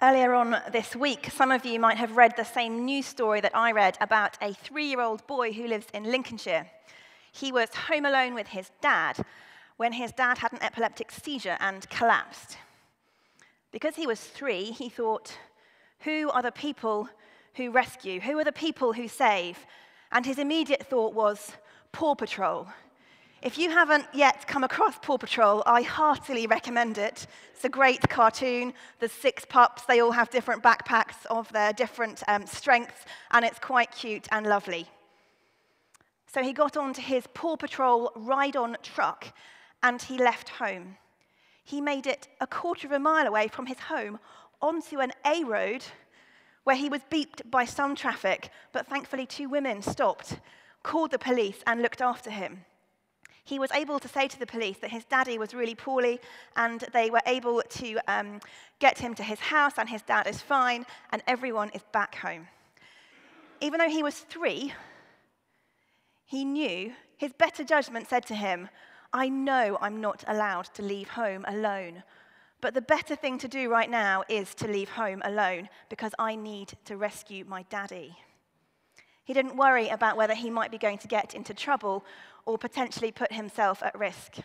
Earlier on this week, some of you might have read the same news story that I read about a 3-year-old boy who lives in Lincolnshire. He was home alone with his dad when his dad had an epileptic seizure and collapsed. Because he was 3, he thought, who are the people who rescue? Who are the people who save? And his immediate thought was, Paw Patrol. If you haven't yet come across Paw Patrol, I heartily recommend it. It's a great cartoon. There's 6 pups. They all have different backpacks of their different strengths, and it's quite cute and lovely. So he got onto his Paw Patrol ride-on truck, and he left home. He made it a quarter of a mile away from his home onto an A road where he was beeped by some traffic, but thankfully 2 women stopped, called the police, and looked after him. He was able to say to the police that his daddy was really poorly, and they were able to get him to his house, and his dad is fine, and everyone is back home. Even though he was 3, he knew, his better judgment said to him, I know I'm not allowed to leave home alone, but the better thing to do right now is to leave home alone, because I need to rescue my daddy. He didn't worry about whether he might be going to get into trouble or potentially put himself at risk.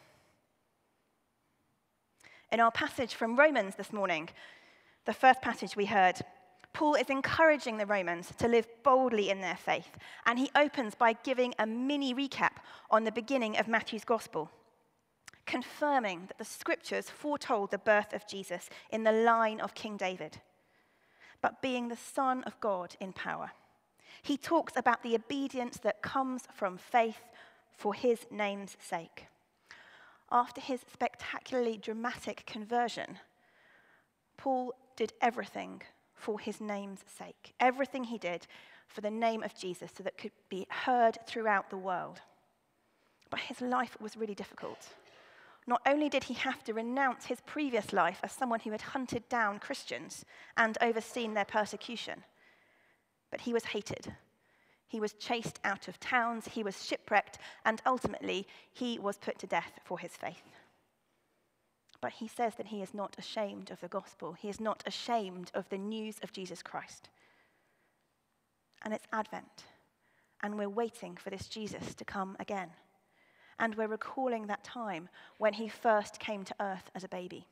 In our passage from Romans this morning, the first passage we heard, Paul is encouraging the Romans to live boldly in their faith, and he opens by giving a mini recap on the beginning of Matthew's Gospel, confirming that the scriptures foretold the birth of Jesus in the line of King David, but being the Son of God in power. He talks about the obedience that comes from faith for his name's sake. After his spectacularly dramatic conversion, Paul did everything for his name's sake. Everything he did for the name of Jesus so that it could be heard throughout the world. But his life was really difficult. Not only did he have to renounce his previous life as someone who had hunted down Christians and overseen their persecution, but he was hated. He was chased out of towns, he was shipwrecked, and ultimately he was put to death for his faith. But he says that he is not ashamed of the gospel. He is not ashamed of the news of Jesus Christ. And it's Advent, and we're waiting for this Jesus to come again. And we're recalling that time when he first came to earth as a baby.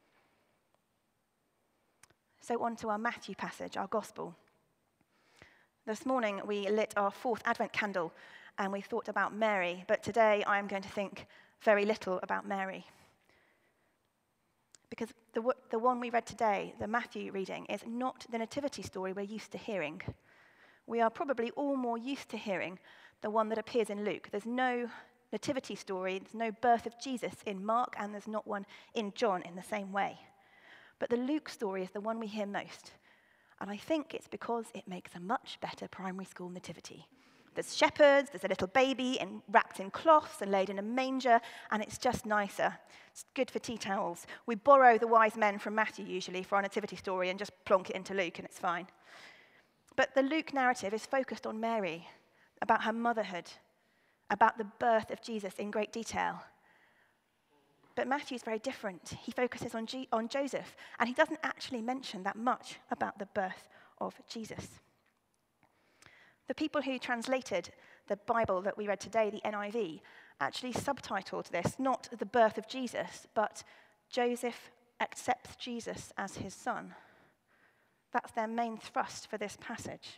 So on to our Matthew passage, our gospel. This morning, we lit our 4th Advent candle, and we thought about Mary, but today I'm going to think very little about Mary. Because the one we read today, the Matthew reading, is not the nativity story we're used to hearing. We are probably all more used to hearing the one that appears in Luke. There's no nativity story, there's no birth of Jesus in Mark, and there's not one in John in the same way. But the Luke story is the one we hear most. And I think it's because it makes a much better primary school nativity. There's shepherds, there's a little baby wrapped in cloths and laid in a manger, and it's just nicer. It's good for tea towels. We borrow the wise men from Matthew usually for our nativity story and just plonk it into Luke, and it's fine. But the Luke narrative is focused on Mary, about her motherhood, about the birth of Jesus in great detail. But Matthew's very different. He focuses on Joseph, and he doesn't actually mention that much about the birth of Jesus. The people who translated the Bible that we read today, the NIV, actually subtitled this not the birth of Jesus, but Joseph accepts Jesus as his son. That's their main thrust for this passage.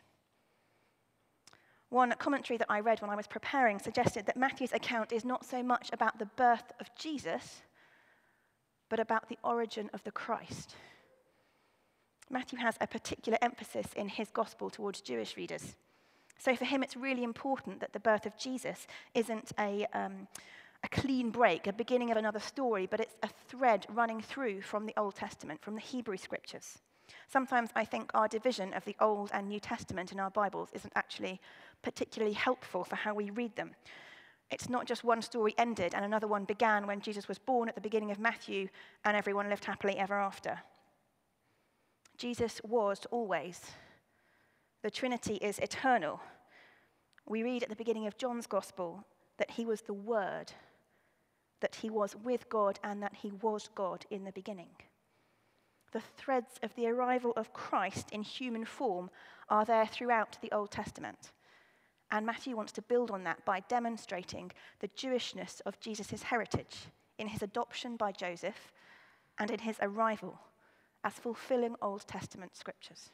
One commentary that I read when I was preparing suggested that Matthew's account is not so much about the birth of Jesus, but about the origin of the Christ. Matthew has a particular emphasis in his gospel towards Jewish readers. So for him, it's really important that the birth of Jesus isn't a clean break, a beginning of another story, but it's a thread running through from the Old Testament, from the Hebrew scriptures. Sometimes I think our division of the Old and New Testament in our Bibles isn't actually particularly helpful for how we read them. It's not just one story ended and another one began when Jesus was born at the beginning of Matthew and everyone lived happily ever after. Jesus was always. The Trinity is eternal. We read at the beginning of John's Gospel that he was the Word, that he was with God, and that he was God in the beginning. The threads of the arrival of Christ in human form are there throughout the Old Testament. And Matthew wants to build on that by demonstrating the Jewishness of Jesus' heritage in his adoption by Joseph and in his arrival as fulfilling Old Testament scriptures.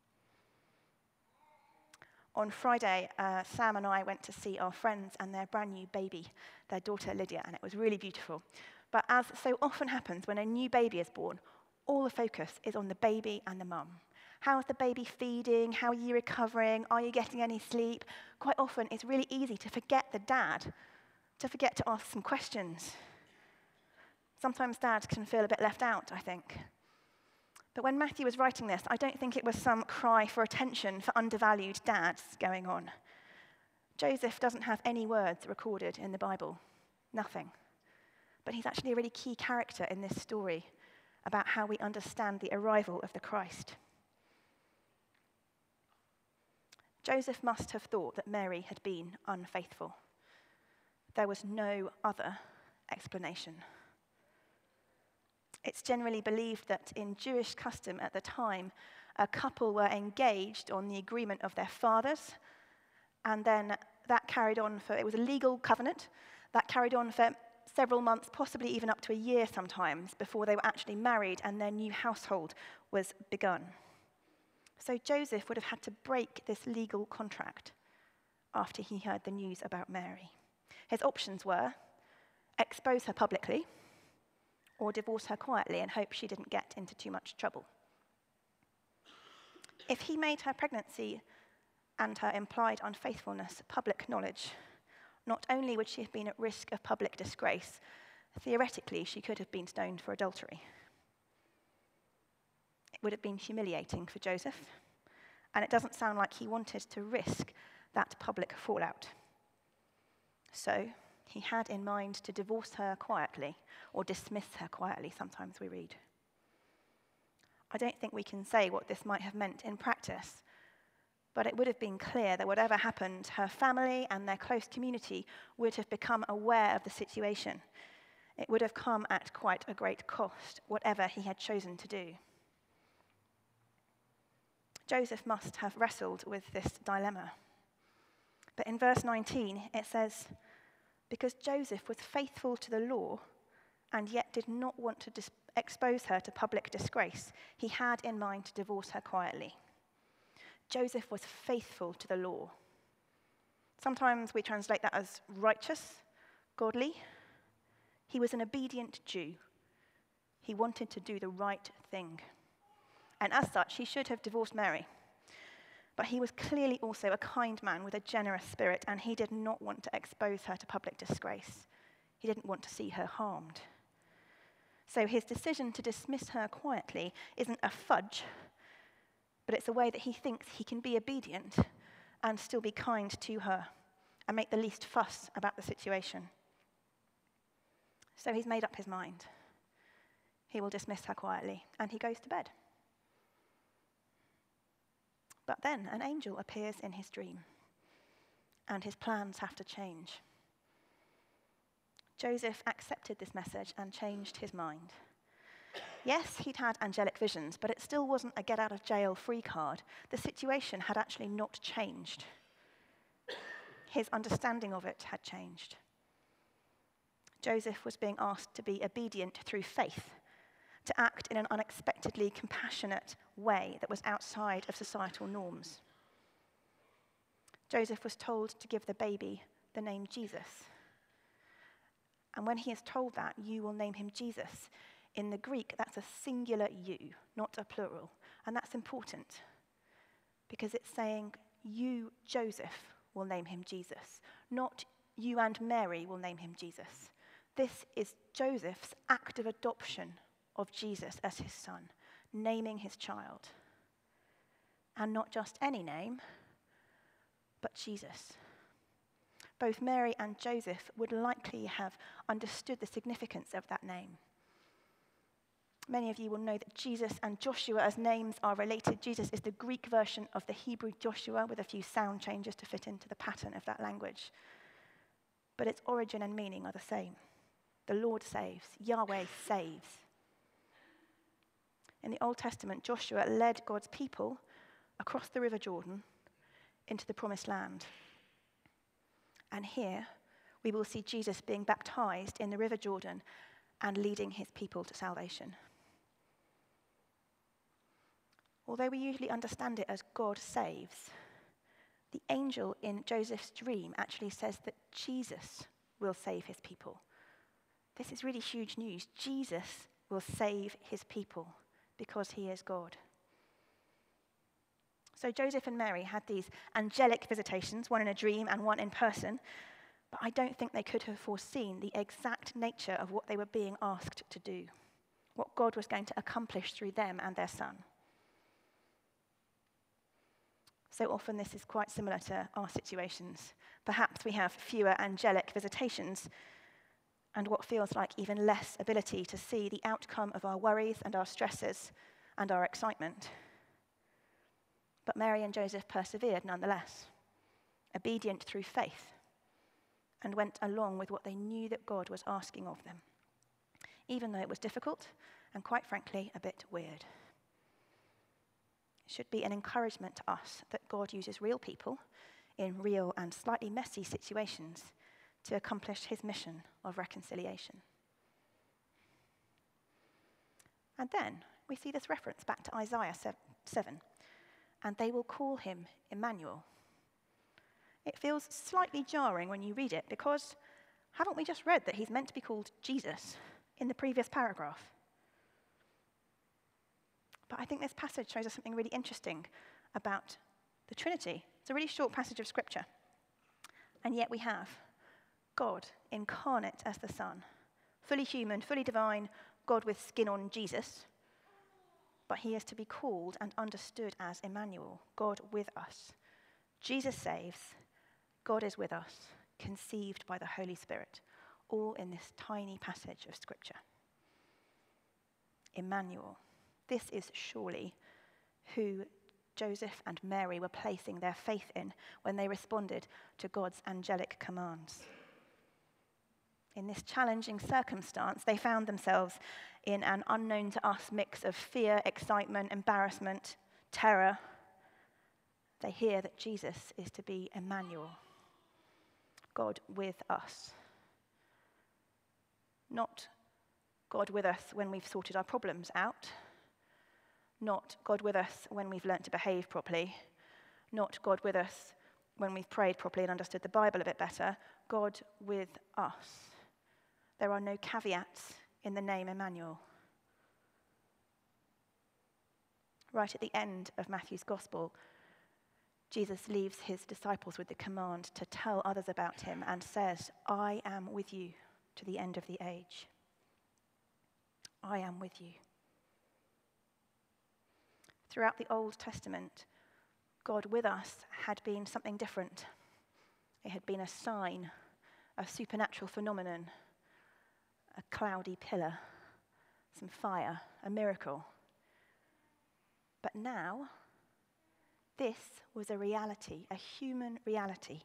On Friday, Sam and I went to see our friends and their brand new baby, their daughter Lydia, and it was really beautiful. But as so often happens when a new baby is born, all the focus is on the baby and the mum. How's the baby feeding? How are you recovering? Are you getting any sleep? Quite often, it's really easy to forget the dad, to forget to ask some questions. Sometimes dads can feel a bit left out, I think. But when Matthew was writing this, I don't think it was some cry for attention for undervalued dads going on. Joseph doesn't have any words recorded in the Bible, nothing. But he's actually a really key character in this story about how we understand the arrival of the Christ. Joseph must have thought that Mary had been unfaithful. There was no other explanation. It's generally believed that in Jewish custom at the time, a couple were engaged on the agreement of their fathers, and then that carried on it was a legal covenant, that carried on for several months, possibly even up to a year sometimes, before they were actually married and their new household was begun. So Joseph would have had to break this legal contract after he heard the news about Mary. His options were expose her publicly or divorce her quietly and hope she didn't get into too much trouble. If he made her pregnancy and her implied unfaithfulness public knowledge, not only would she have been at risk of public disgrace, theoretically she could have been stoned for adultery. It would have been humiliating for Joseph, and it doesn't sound like he wanted to risk that public fallout. So he had in mind to divorce her quietly, or dismiss her quietly, sometimes we read. I don't think we can say what this might have meant in practice, but it would have been clear that whatever happened, her family and their close community would have become aware of the situation. It would have come at quite a great cost, whatever he had chosen to do. Joseph must have wrestled with this dilemma. But in verse 19, it says, because Joseph was faithful to the law and yet did not want to expose her to public disgrace, he had in mind to divorce her quietly. Joseph was faithful to the law. Sometimes we translate that as righteous, godly. He was an obedient Jew. He wanted to do the right thing. And as such, he should have divorced Mary. But he was clearly also a kind man with a generous spirit, and he did not want to expose her to public disgrace. He didn't want to see her harmed. So his decision to dismiss her quietly isn't a fudge, but it's a way that he thinks he can be obedient and still be kind to her and make the least fuss about the situation. So he's made up his mind. He will dismiss her quietly, and he goes to bed. But then an angel appears in his dream, and his plans have to change. Joseph accepted this message and changed his mind. Yes, he'd had angelic visions, but it still wasn't a get-out-of-jail-free card. The situation had actually not changed. His understanding of it had changed. Joseph was being asked to be obedient through faith, to act in an unexpectedly compassionate way that was outside of societal norms. Joseph was told to give the baby the name Jesus. And when he is told that, you will name him Jesus, in the Greek, that's a singular you, not a plural. And that's important because it's saying you, Joseph, will name him Jesus, not you and Mary will name him Jesus. This is Joseph's act of adoption of Jesus as his son, naming his child. And not just any name, but Jesus. Both Mary and Joseph would likely have understood the significance of that name. Many of you will know that Jesus and Joshua as names are related. Jesus is the Greek version of the Hebrew Joshua with a few sound changes to fit into the pattern of that language. But its origin and meaning are the same. The Lord saves. Yahweh saves. In the Old Testament, Joshua led God's people across the River Jordan into the Promised Land. And here we will see Jesus being baptized in the River Jordan and leading his people to salvation. Although we usually understand it as God saves, the angel in Joseph's dream actually says that Jesus will save his people. This is really huge news. Jesus will save his people because he is God. So Joseph and Mary had these angelic visitations, one in a dream and one in person, but I don't think they could have foreseen the exact nature of what they were being asked to do, what God was going to accomplish through them and their son. So often this is quite similar to our situations. Perhaps we have fewer angelic visitations and what feels like even less ability to see the outcome of our worries and our stresses and our excitement. But Mary and Joseph persevered nonetheless, obedient through faith, and went along with what they knew that God was asking of them, even though it was difficult and, quite frankly, a bit weird. It should be an encouragement to us that God uses real people in real and slightly messy situations to accomplish his mission of reconciliation. And then we see this reference back to Isaiah 7, and they will call him Emmanuel. It feels slightly jarring when you read it because haven't we just read that he's meant to be called Jesus in the previous paragraph? But I think this passage shows us something really interesting about the Trinity. It's a really short passage of Scripture. And yet we have God incarnate as the Son, fully human, fully divine, God with skin on Jesus. But he is to be called and understood as Emmanuel, God with us. Jesus saves, God is with us, conceived by the Holy Spirit, all in this tiny passage of Scripture. Emmanuel. This is surely who Joseph and Mary were placing their faith in when they responded to God's angelic commands. In this challenging circumstance, they found themselves in an unknown to us mix of fear, excitement, embarrassment, terror. They hear that Jesus is to be Emmanuel, God with us. Not God with us when we've sorted our problems out. Not God with us when we've learnt to behave properly. Not God with us when we've prayed properly and understood the Bible a bit better. God with us. There are no caveats in the name Emmanuel. Right at the end of Matthew's Gospel, Jesus leaves his disciples with the command to tell others about him and says, I am with you to the end of the age. I am with you. Throughout the Old Testament, God with us had been something different. It had been a sign, a supernatural phenomenon, a cloudy pillar, some fire, a miracle. But now, this was a reality, a human reality.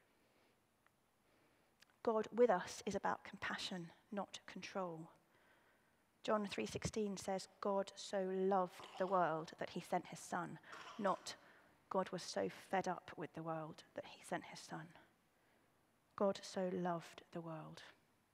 God with us is about compassion, not control. John 3:16 says, God so loved the world that he sent his son, not God was so fed up with the world that he sent his son. God so loved the world.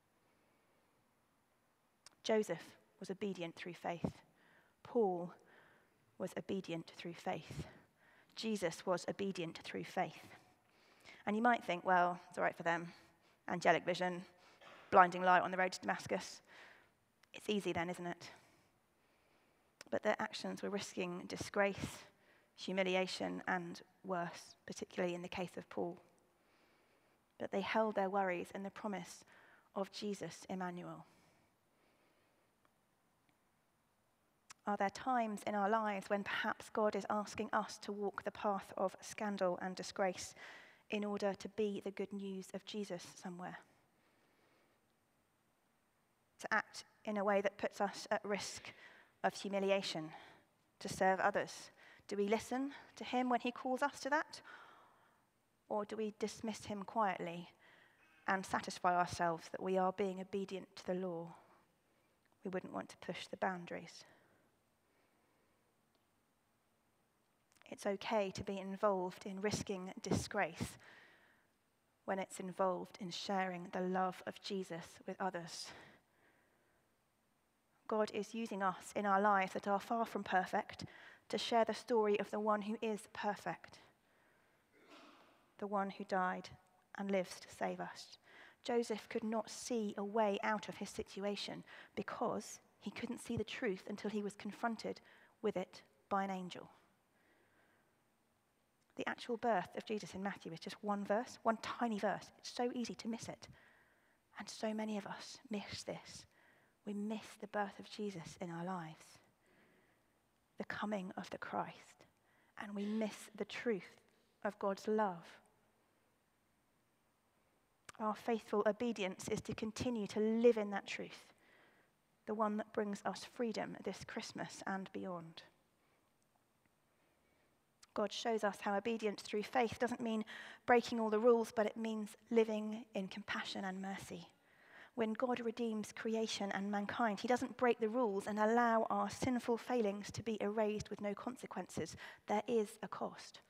Joseph was obedient through faith. Paul was obedient through faith. Jesus was obedient through faith. And you might think, well, it's all right for them. Angelic vision, blinding light on the road to Damascus. It's easy then, isn't it? But their actions were risking disgrace, humiliation, and worse, particularly in the case of Paul. But they held their worries in the promise of Jesus, Emmanuel. Are there times in our lives when perhaps God is asking us to walk the path of scandal and disgrace in order to be the good news of Jesus somewhere? To act in a way that puts us at risk of humiliation, to serve others? Do we listen to him when he calls us to that? Or do we dismiss him quietly and satisfy ourselves that we are being obedient to the law? We wouldn't want to push the boundaries. It's okay to be involved in risking disgrace when it's involved in sharing the love of Jesus with others. God is using us in our lives that are far from perfect to share the story of the one who is perfect, the one who died and lives to save us. Joseph could not see a way out of his situation because he couldn't see the truth until he was confronted with it by an angel. The actual birth of Jesus in Matthew is just one verse, one tiny verse. It's so easy to miss it. And so many of us miss this. We miss the birth of Jesus in our lives, the coming of the Christ, and we miss the truth of God's love. Our faithful obedience is to continue to live in that truth, the one that brings us freedom this Christmas and beyond. God shows us how obedience through faith doesn't mean breaking all the rules, but it means living in compassion and mercy. When God redeems creation and mankind, he doesn't break the rules and allow our sinful failings to be erased with no consequences. There is a cost.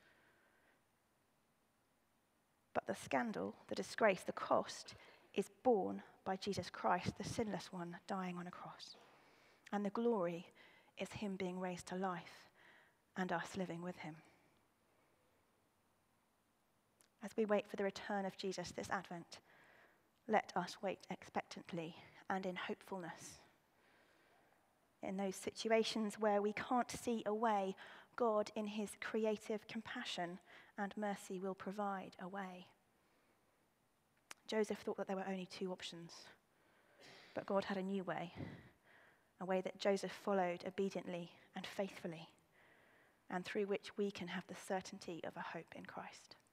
But the scandal, the disgrace, the cost is borne by Jesus Christ, the sinless one, dying on a cross. And the glory is him being raised to life and us living with him. As we wait for the return of Jesus this Advent, let us wait expectantly and in hopefulness. In those situations where we can't see a way, God, in his creative compassion and mercy, will provide a way. Joseph thought that there were only two options, but God had a new way, a way that Joseph followed obediently and faithfully, and through which we can have the certainty of a hope in Christ.